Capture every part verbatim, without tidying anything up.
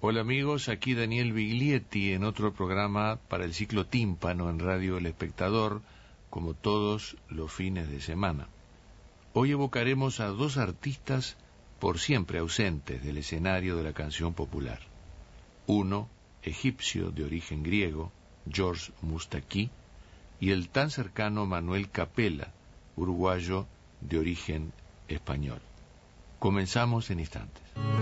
Hola amigos, aquí Daniel Biglietti en otro programa para el ciclo Tímpano en Radio El Espectador, como todos los fines de semana. Hoy evocaremos a dos artistas por siempre ausentes del escenario de la canción popular. Uno, egipcio de origen griego, George Moustaki, y el tan cercano Manuel Capela, uruguayo de origen español. Comenzamos en instantes.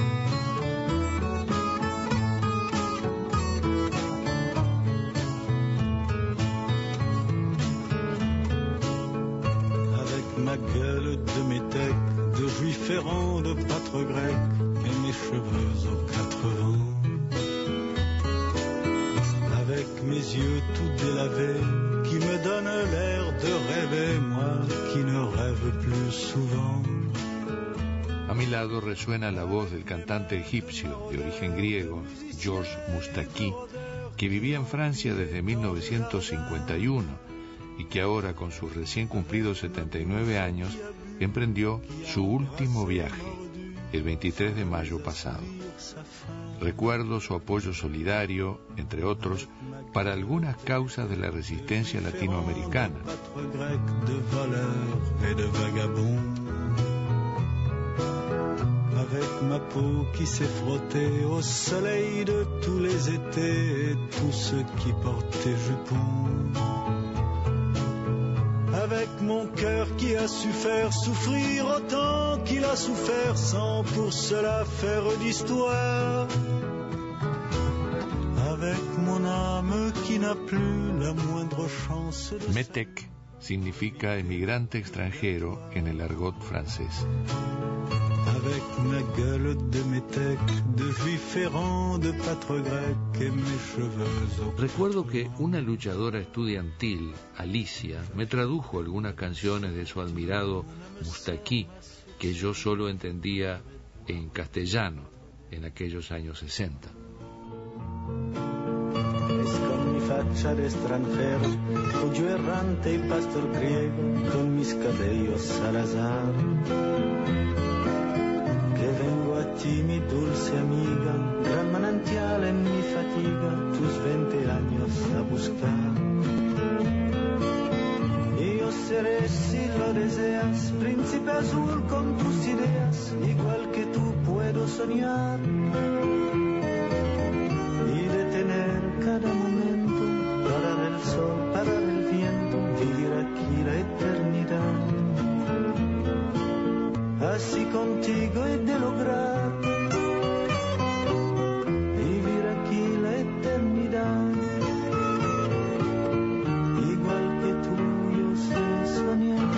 Ma gueule de métèque, de juif errant, de pâtre grec, et mes cheveux aux quatre vents. Avec mes yeux tout délavés, qui me donnent l'air de rêver, moi qui ne rêve plus souvent. A mi lado resuena la voz del cantante egipcio de origen griego, George Moustaki, que vivía en Francia desde mil novecientos cincuenta y uno y que ahora, con sus recién cumplidos setenta y nueve años, emprendió su último viaje, el veintitrés de mayo pasado. Recuerdo su apoyo solidario, entre otros, para algunas causas de la resistencia latinoamericana. Avec ma peau qui s'est frottée au soleil de tous les étés et tous ceux qui portaient jupons. Avec mon cœur qui a su faire souffrir autant qu'il a souffert sans pour cela faire d'histoire. Avec mon âme qui n'a plus la moindre chance de... Métèque significa emigrante extranjero en el argot francés. Avec ma gueule de métèque, de juif errant, de pâtre grec et mes cheveux au... Recuerdo que una luchadora estudiantil, Alicia, me tradujo algunas canciones de su admirado Moustaki, que yo solo entendía en castellano en aquellos años sesenta. Es con mi facha de extranjero, cuyo errante y pastor griego, con mis cabellos al azar. Que vengo a ti, mi dulce amiga, gran manantial en mi fatiga, tus veinte años a buscar. Y yo seré, si lo deseas, príncipe azul con tus ideas, igual que tú puedo soñar. Y detener cada momento, parar el sol, parar el viento, vivir aquí la eternidad. Así contigo he de lograr vivir aquí la eternidad. Igual que tú yo sé soñar.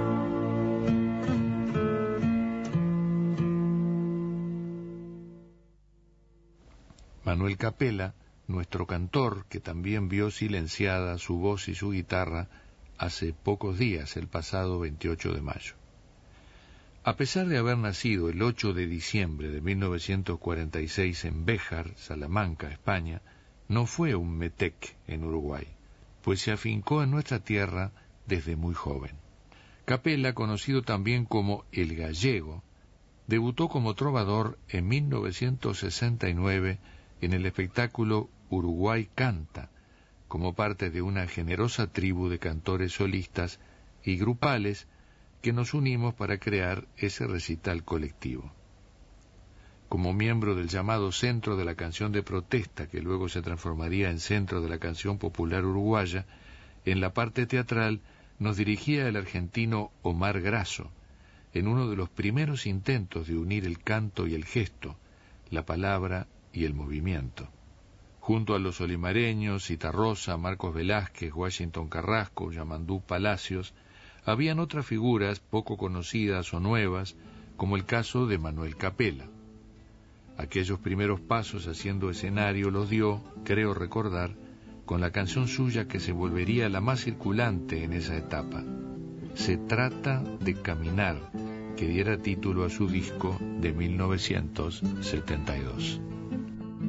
Manuel Capela, nuestro cantor, que también vio silenciada su voz y su guitarra hace pocos días, el pasado veintiocho de mayo. A pesar de haber nacido el ocho de diciembre de mil novecientos cuarenta y seis en Béjar, Salamanca, España, no fue un métèque en Uruguay, pues se afincó en nuestra tierra desde muy joven. Capela, conocido también como El Gallego, debutó como trovador en mil novecientos sesenta y nueve en el espectáculo Uruguay Canta, como parte de una generosa tribu de cantores solistas y grupales que nos unimos para crear ese recital colectivo. Como miembro del llamado Centro de la Canción de Protesta, que luego se transformaría en Centro de la Canción Popular Uruguaya, en la parte teatral nos dirigía el argentino Omar Grasso, en uno de los primeros intentos de unir el canto y el gesto, la palabra y el movimiento. Junto a los olimareños, Citarrosa, Marcos Velázquez, Washington Carrasco, Yamandú Palacios, habían otras figuras poco conocidas o nuevas, como el caso de Manuel Capela. Aquellos primeros pasos haciendo escenario los dio, creo recordar, con la canción suya que se volvería la más circulante en esa etapa. Se trata de caminar, que diera título a su disco de mil novecientos setenta y dos.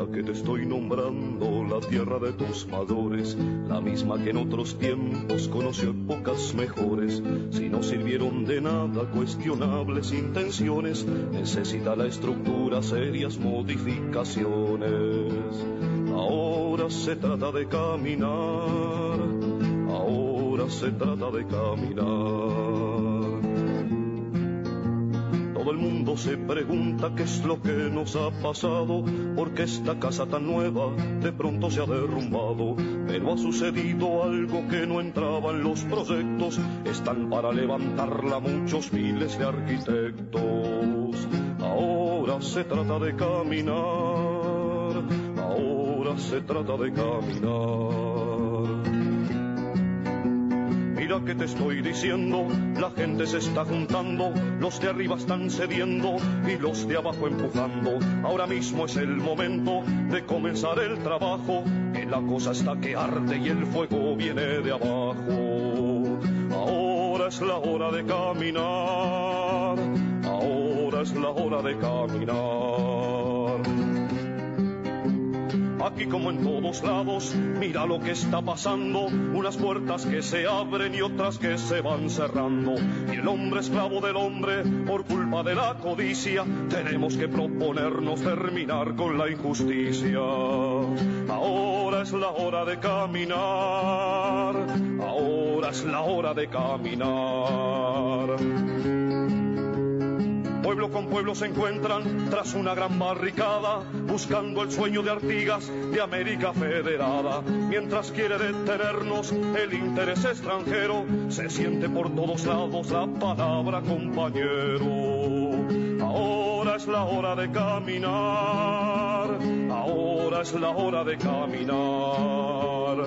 esta que te estoy nombrando, la tierra de tus mayores, la misma que en otros tiempos conoció épocas mejores. Si no sirvieron de nada cuestionables intenciones, necesita la estructura serias modificaciones. Ahora se trata de caminar, ahora se trata de caminar. Todo el mundo se pregunta qué es lo que nos ha pasado, porque esta casa tan nueva de pronto se ha derrumbado. Pero ha sucedido algo que no entraba en los proyectos, están para levantarla muchos miles de arquitectos. Ahora se trata de caminar, ahora se trata de caminar. Mira que te estoy diciendo, la gente se está juntando, los de arriba están cediendo y los de abajo empujando. Ahora mismo es el momento de comenzar el trabajo, que la cosa está que arde y el fuego viene de abajo. Ahora es la hora de caminar, ahora es la hora de caminar. Aquí como en todos lados, mira lo que está pasando, unas puertas que se abren y otras que se van cerrando. Y el hombre esclavo del hombre, por culpa de la codicia, tenemos que proponernos terminar con la injusticia. Ahora es la hora de caminar, ahora es la hora de caminar. Pueblo con pueblo se encuentran tras una gran barricada, buscando el sueño de Artigas de América Federada. Mientras quiere detenernos el interés extranjero, se siente por todos lados la palabra compañero. Ahora es la hora de caminar, ahora es la hora de caminar.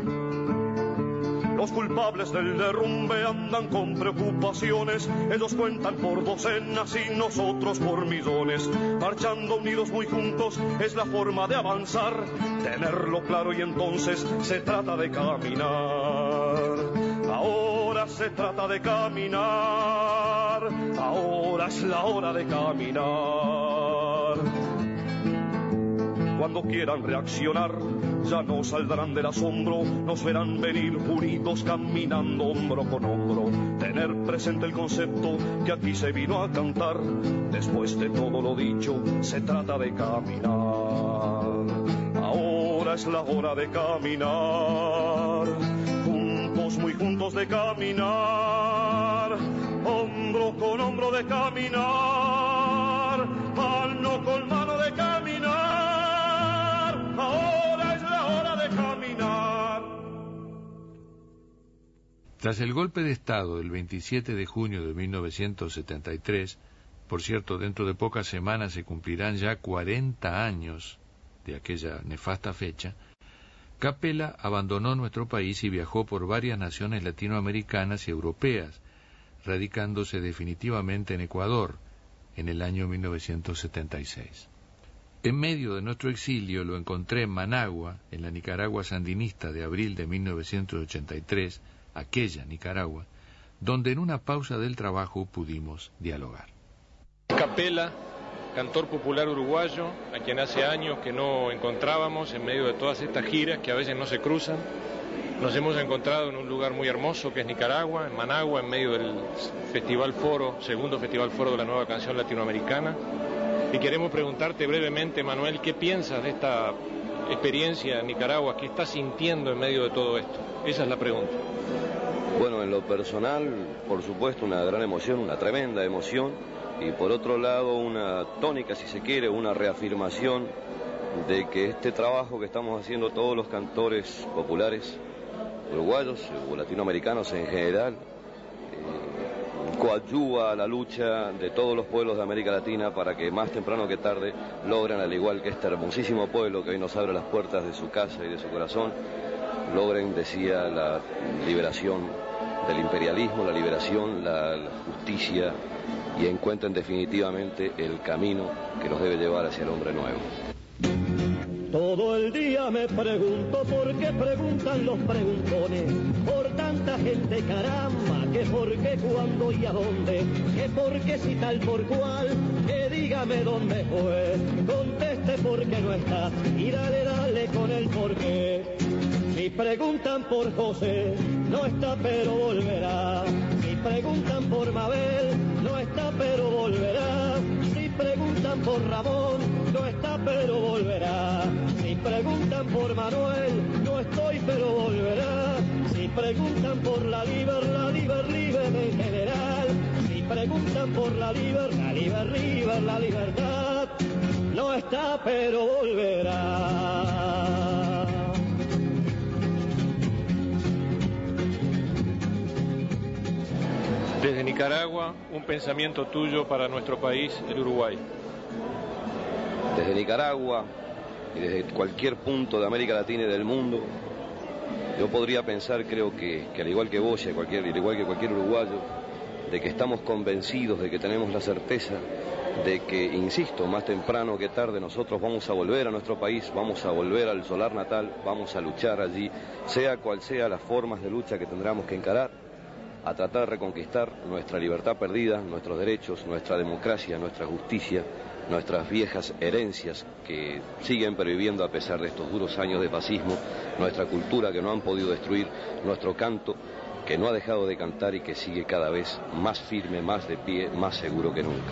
Los culpables del derrumbe andan con preocupaciones, ellos cuentan por docenas y nosotros por millones. Marchando unidos muy juntos es la forma de avanzar, tenerlo claro y entonces se trata de caminar. Ahora se trata de caminar, ahora es la hora de caminar. Cuando quieran reaccionar, ya no saldrán del asombro, nos verán venir unidos caminando hombro con hombro. Tener presente el concepto que aquí se vino a cantar, después de todo lo dicho, se trata de caminar. Ahora es la hora de caminar, juntos, muy juntos de caminar, hombro con hombro de caminar, mano con mano de caminar. Ahora es la hora de caminar. Tras el golpe de Estado del veintisiete de junio de mil novecientos setenta y tres, por cierto, dentro de pocas semanas se cumplirán ya cuarenta años de aquella nefasta fecha, Capela abandonó nuestro país y viajó por varias naciones latinoamericanas y europeas, radicándose definitivamente en Ecuador en el año mil novecientos setenta y seis. En medio de nuestro exilio lo encontré en Managua, en la Nicaragua sandinista de abril de mil novecientos ochenta y tres, aquella Nicaragua, donde en una pausa del trabajo pudimos dialogar. Capela, cantor popular uruguayo, a quien hace años que no encontrábamos en medio de todas estas giras que a veces no se cruzan. Nos hemos encontrado en un lugar muy hermoso que es Nicaragua, en Managua, en medio del Festival Foro, segundo Festival Foro de la Nueva Canción Latinoamericana. Y queremos preguntarte brevemente, Manuel, ¿qué piensas de esta experiencia en Nicaragua? ¿Qué estás sintiendo en medio de todo esto? Esa es la pregunta. Bueno, en lo personal, por supuesto, una gran emoción, una tremenda emoción, y por otro lado, una tónica, si se quiere, una reafirmación de que este trabajo que estamos haciendo todos los cantores populares, uruguayos o latinoamericanos en general, coadyuva a la lucha de todos los pueblos de América Latina para que más temprano que tarde logren, al igual que este hermosísimo pueblo que hoy nos abre las puertas de su casa y de su corazón, logren, decía, la liberación del imperialismo, la liberación, la, la justicia, y encuentren definitivamente el camino que nos debe llevar hacia el hombre nuevo. Todo el día me pregunto por qué preguntan los preguntones, por tanta gente, caramba, que por qué, cuándo y a dónde, que por qué si tal por cual, que dígame dónde fue, contesta pregunte por qué no está y dale, dale con el porqué. Si preguntan por José, no está pero volverá. Si preguntan por Mabel, no está pero volverá. Si preguntan por Ramón, no está pero volverá. Si preguntan por Manuel, no estoy pero volverá. Si preguntan por la liber, la liber, liber en general. Si preguntan por la liber, la liber, liber, la libertad, no está pero volverá. Desde Nicaragua, un pensamiento tuyo para nuestro país, el Uruguay. Desde Nicaragua y desde cualquier punto de América Latina y del mundo, yo podría pensar, creo que, que al igual que vos y cualquier, al igual que cualquier uruguayo, de que estamos convencidos, de que tenemos la certeza de que, insisto, más temprano que tarde nosotros vamos a volver a nuestro país, vamos a volver al solar natal, vamos a luchar allí, sea cual sea las formas de lucha que tendremos que encarar, a tratar de reconquistar nuestra libertad perdida, nuestros derechos, nuestra democracia, nuestra justicia, nuestras viejas herencias que siguen perviviendo a pesar de estos duros años de fascismo, nuestra cultura que no han podido destruir, nuestro canto que no ha dejado de cantar y que sigue cada vez más firme, más de pie, más seguro que nunca.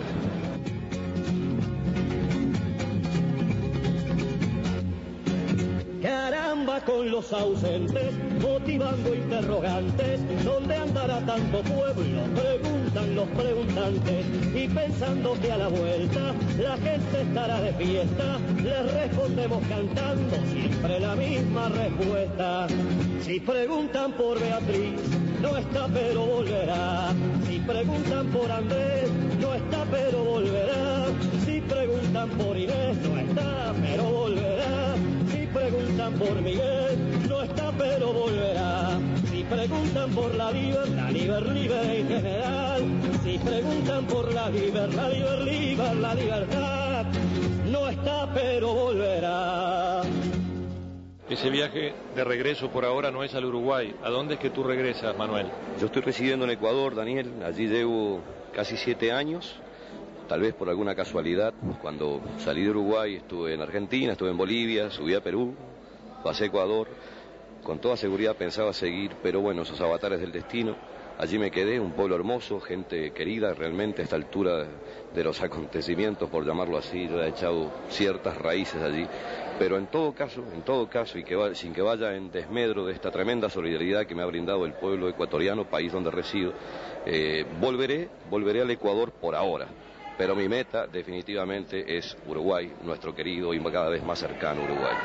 Caramba con los ausentes, motivando interrogantes, ¿dónde andará tanto pueblo? Preguntan los preguntantes, y pensando que a la vuelta la gente estará de fiesta, les respondemos cantando siempre la misma respuesta. Si preguntan por Beatriz, no está pero volverá. Si preguntan por Andrés, no está pero volverá. Si preguntan por Inés, no está pero volverá. Si preguntan por Miguel, no está pero volverá. Si preguntan por la liber, la liber, liber en general. Si preguntan por la liber, la liber, liber, la libertad, no está pero volverá. Ese viaje de regreso por ahora no es al Uruguay. ¿A dónde es que tú regresas, Manuel? Yo estoy residiendo en Ecuador, Daniel. Allí llevo casi siete años. Tal vez por alguna casualidad, cuando salí de Uruguay estuve en Argentina, estuve en Bolivia, subí a Perú, pasé a Ecuador. Con toda seguridad pensaba seguir, pero bueno, esos avatares del destino. Allí me quedé, un pueblo hermoso, gente querida, realmente a esta altura de los acontecimientos, por llamarlo así, yo he echado ciertas raíces allí. Pero en todo caso, en todo caso, y que va, sin que vaya en desmedro de esta tremenda solidaridad que me ha brindado el pueblo ecuatoriano, país donde resido, eh, volveré, volveré al Ecuador por ahora. Pero mi meta definitivamente es Uruguay, nuestro querido y cada vez más cercano Uruguay.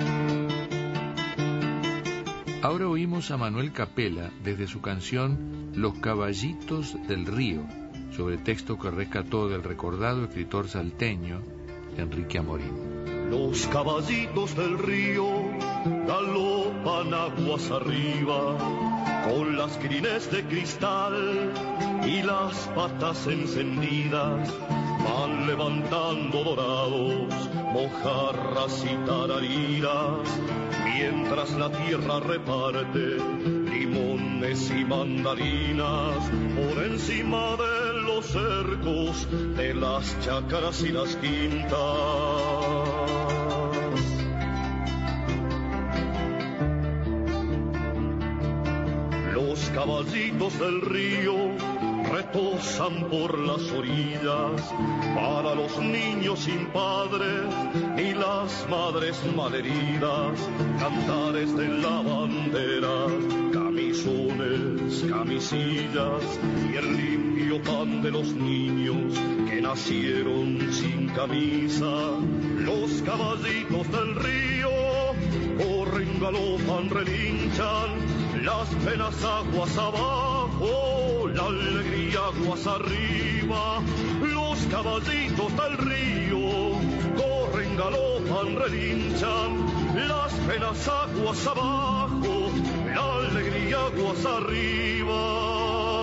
Ahora oímos a Manuel Capela desde su canción Los caballitos del río, sobre texto que rescató del recordado escritor salteño Enrique Amorín. Los caballitos del río galopan aguas arriba, con las crines de cristal y las patas encendidas, van levantando dorados, mojarras y tarariras, mientras la tierra reparte limones y mandarinas por encima de los cercos de las chácaras y las quintas. Los caballitos del río retosan por las orillas para los niños sin padres y las madres malheridas, cantares de la bandera, camisones, camisillas y el limpio pan de los niños que nacieron sin camisa. Los caballitos del río corren, galopan, relinchan, las penas aguas abajo, la alegría aguas arriba. Los caballitos del río corren, galopan, relinchan, las penas aguas abajo, la alegría aguas arriba.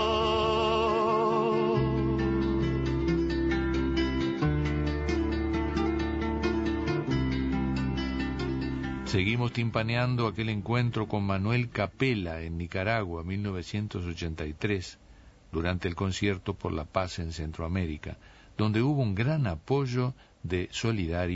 Seguimos timpaneando aquel encuentro con Manuel Capela en Nicaragua, mil novecientos ochenta y tres, durante el concierto por la paz en Centroamérica, donde hubo un gran apoyo de solidarios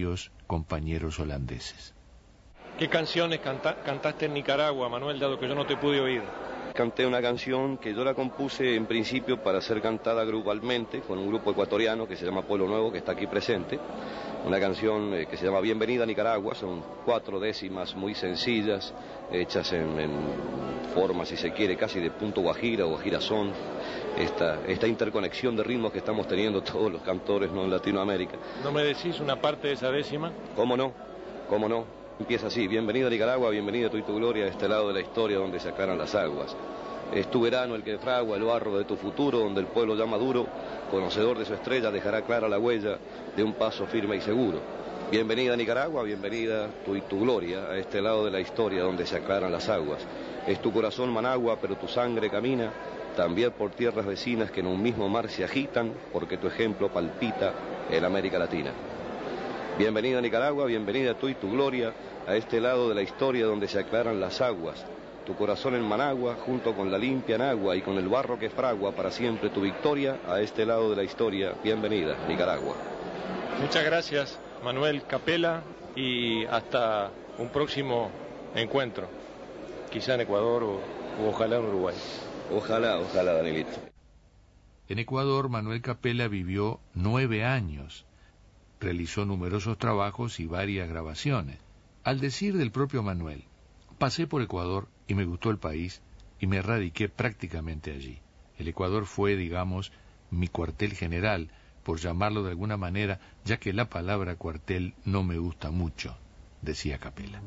compañeros holandeses. ¿Qué canciones canta, cantaste en Nicaragua, Manuel, dado que yo no te pude oír? Canté una canción que yo la compuse en principio para ser cantada grupalmente con un grupo ecuatoriano que se llama Pueblo Nuevo, que está aquí presente. Una canción eh, que se llama Bienvenida a Nicaragua. Son cuatro décimas muy sencillas, hechas en, en forma, si se quiere, casi de punto guajira o guajirasón. Esta, esta interconexión de ritmos que estamos teniendo todos los cantores, ¿no?, en Latinoamérica. ¿No me decís una parte de esa décima? ¿Cómo no? ¿Cómo no? Empieza así: bienvenida a Nicaragua, bienvenida tú y tu gloria a este lado de la historia donde se aclaran las aguas. Es tu verano el que fragua el barro de tu futuro, donde el pueblo ya maduro, conocedor de su estrella, dejará clara la huella de un paso firme y seguro. Bienvenida a Nicaragua, bienvenida tú y tu gloria a este lado de la historia donde se aclaran las aguas. Es tu corazón Managua, pero tu sangre camina también por tierras vecinas que en un mismo mar se agitan, porque tu ejemplo palpita en América Latina. Bienvenida a Nicaragua, bienvenida tú y tu gloria a este lado de la historia donde se aclaran las aguas. Tu corazón en Managua, junto con la limpia Nagua y con el barro que fragua para siempre tu victoria, a este lado de la historia. Bienvenida, Nicaragua. Muchas gracias, Manuel Capela, y hasta un próximo encuentro, quizá en Ecuador o, o ojalá en Uruguay. Ojalá, ojalá, Danielito. En Ecuador, Manuel Capela vivió nueve años. Realizó numerosos trabajos y varias grabaciones. Al decir del propio Manuel, pasé por Ecuador y me gustó el país y me radiqué prácticamente allí. El Ecuador fue, digamos, mi cuartel general, por llamarlo de alguna manera, ya que la palabra cuartel no me gusta mucho, decía Capela.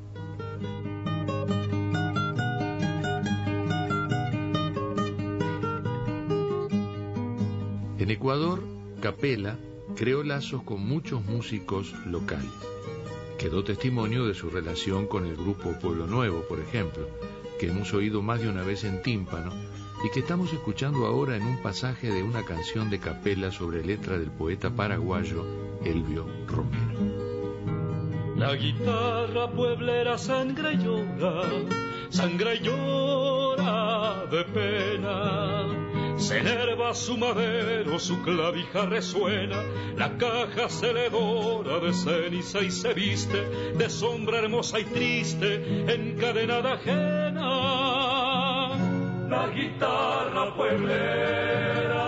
En Ecuador, Capela creó lazos con muchos músicos locales. Quedó testimonio de su relación con el grupo Pueblo Nuevo, por ejemplo, que hemos oído más de una vez en tímpano y que estamos escuchando ahora en un pasaje de una canción de Capela sobre letra del poeta paraguayo Elvio Romero. La guitarra pueblera sangra y llora, sangra y llora de pena. Se enerva su madero, su clavija resuena, la caja se le dora de ceniza y se viste de sombra hermosa y triste, encadenada ajena. La guitarra pueblera.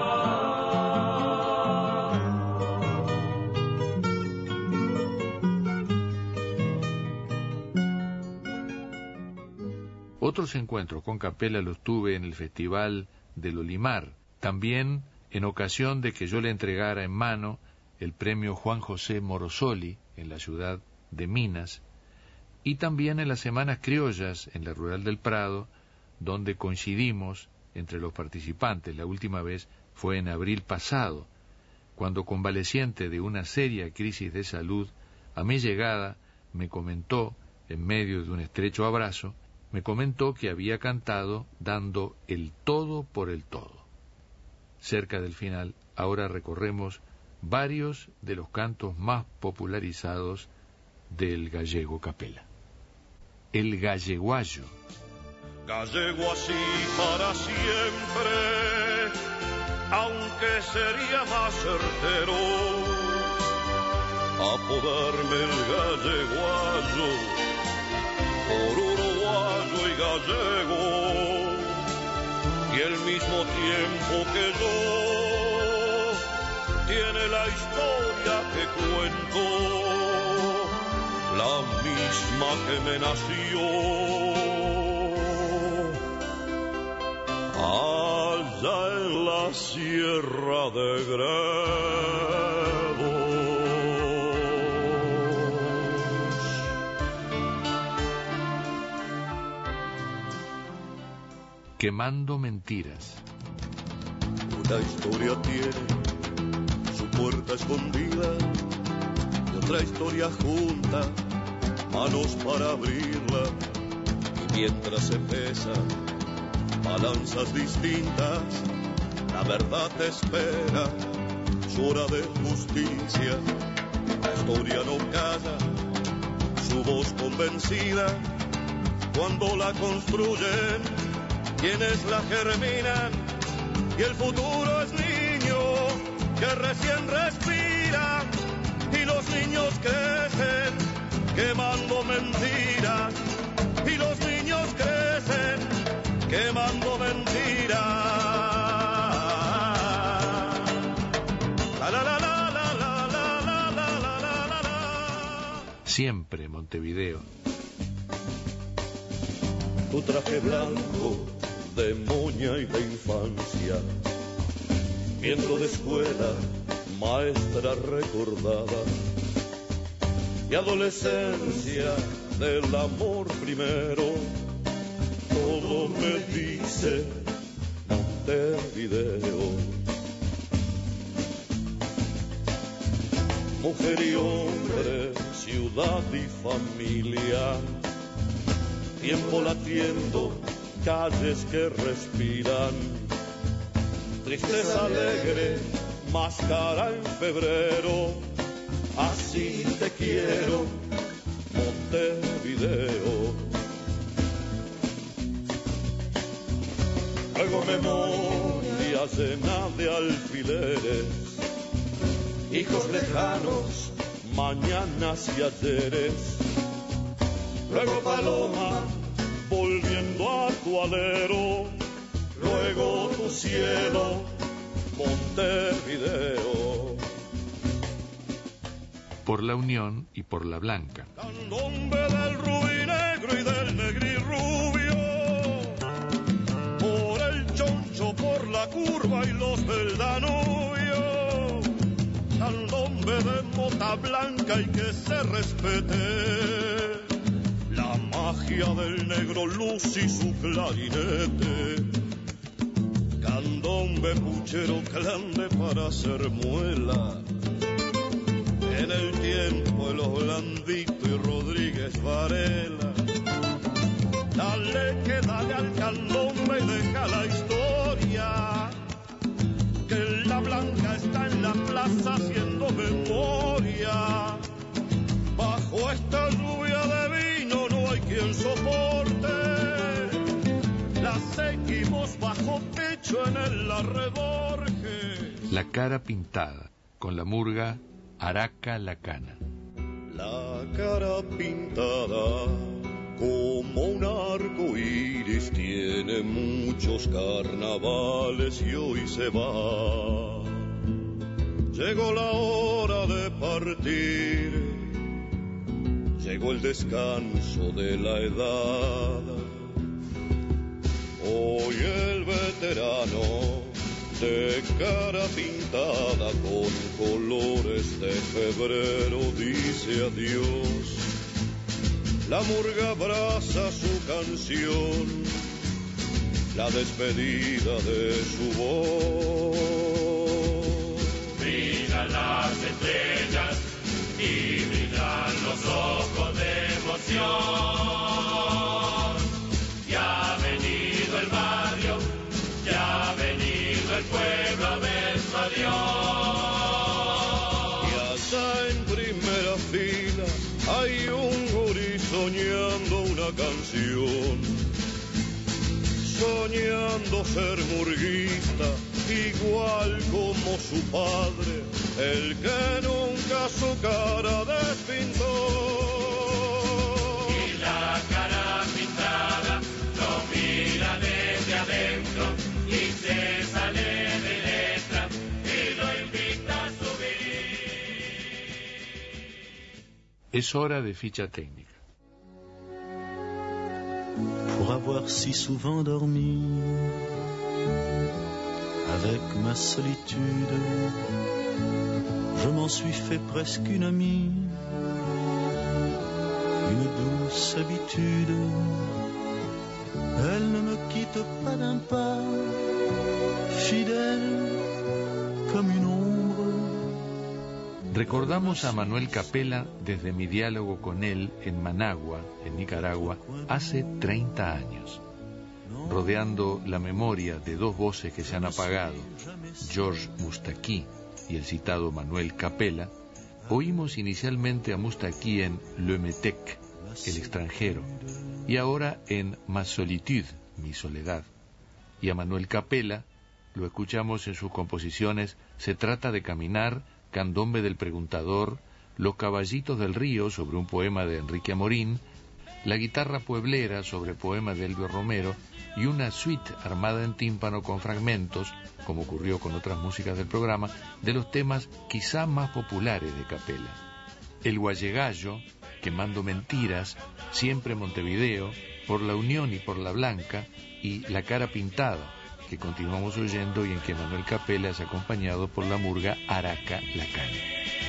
Otros encuentros con Capela los tuve en el Festival del Olimar, también en ocasión de que yo le entregara en mano el premio Juan José Morosoli en la ciudad de Minas, y también en las Semanas Criollas en la Rural del Prado, donde coincidimos entre los participantes. La última vez fue en abril pasado, cuando, convaleciente de una seria crisis de salud, a mi llegada me comentó, en medio de un estrecho abrazo, me comentó que había cantado dando el todo por el todo. Cerca del final, ahora recorremos varios de los cantos más popularizados del gallego Capela. El galleguayo. Gallego así para siempre, aunque sería más certero apodarme el galleguayo por uruguayo y gallego, y el mismo tiempo que yo tiene la historia que cuento, la misma que me nació allá en la sierra de Gredos. Quemando mentiras. Una historia tiene su puerta escondida y otra historia junta, manos para abrirla, y mientras se pesan balanzas distintas, la verdad te espera su hora de justicia. La historia no calla su voz convencida cuando la construyen, quienes la germinan, y el futuro es niño que recién respira, y los niños crecen quemando mentiras, y los niños crecen quemando mentiras. La, la, la, la, la, la, la, la, la, la, la, la. Siempre Montevideo. Tu traje blanco de moña y de infancia, viento de escuela, maestra recordada, y adolescencia del amor primero, todo me dice Montevideo. Mujer y hombre, ciudad y familia, tiempo latiendo, calles que respiran, tristeza alegre, máscara en febrero, así te quiero, Montevideo. Luego memoria llena de alfileres, hijos lejanos, mañanas y ayeres. Luego paloma, volviendo a tu alero, luego tu cielo, Montevideo. Por la Unión y por la Blanca. Candombe del rubí negro y del negri rubio, por el choncho, por la curva y los del Danubio. Candombe de mota blanca y que se respete la magia del negro luz y su clarinete. Candombe puchero clande para hacer muela, en el tiempo de los Blandito y Rodríguez Varela. Dale que dale al candombe y deja la historia, que la Blanca está en la plaza haciendo memoria. Bajo esta lluvia de vino no hay quien soporte, la seguimos bajo pecho en el arreborje. La cara pintada, con la murga Araca la Cana. La cara pintada como un arco iris, tiene muchos carnavales y hoy se va. Llegó la hora de partir, llegó el descanso de la edad. Hoy el veterano de cara pintada con colores de febrero dice adiós. La murga abraza su canción, la despedida de su voz. Brillan las estrellas y brillan los ojos de emoción. Ya ha venido el barrio, ya ha venido el pueblo a ver su adiós. Y allá en primera fila hay un gurí soñando una canción, soñando ser murguista, igual como su padre, el que nunca su cara despintó. Y la cara pintada lo mira desde adentro y se sale de letra y lo invita a subir. Es hora de ficha técnica. Pour avoir si souvent dormi avec ma solitude, je m'en suis fait presque une amie, une douce habitude. Elle ne me quitte pas d'un pas, fidèle comme une ombre. Recordamos a Manuel Capela desde mi diálogo con él en Managua, en Nicaragua, hace treinta años. Rodeando la memoria de dos voces que se han apagado, George Moustaki y el citado Manuel Capela, oímos inicialmente a Moustaki en Le Metec, El extranjero, y ahora en Ma solitude, Mi soledad. Y a Manuel Capela lo escuchamos en sus composiciones Se trata de caminar, Candombe del preguntador, Los caballitos del río sobre un poema de Enrique Amorín, la guitarra pueblera sobre poema de Elvio Romero y una suite armada en tímpano con fragmentos, como ocurrió con otras músicas del programa, de los temas quizá más populares de Capela. El Guallegallo, Quemando Mentiras, Siempre Montevideo, Por la Unión y por la Blanca, y La Cara Pintada, que continuamos oyendo y en que Manuel Capela es acompañado por la murga Araca La Cana.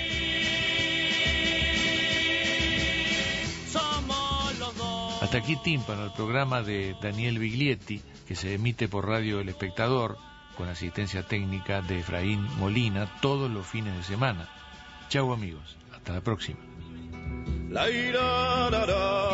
Hasta aquí Tímpano, el programa de Daniel Biglietti, que se emite por Radio El Espectador, con asistencia técnica de Efraín Molina, todos los fines de semana. Chau amigos, hasta la próxima. La ira, la, la.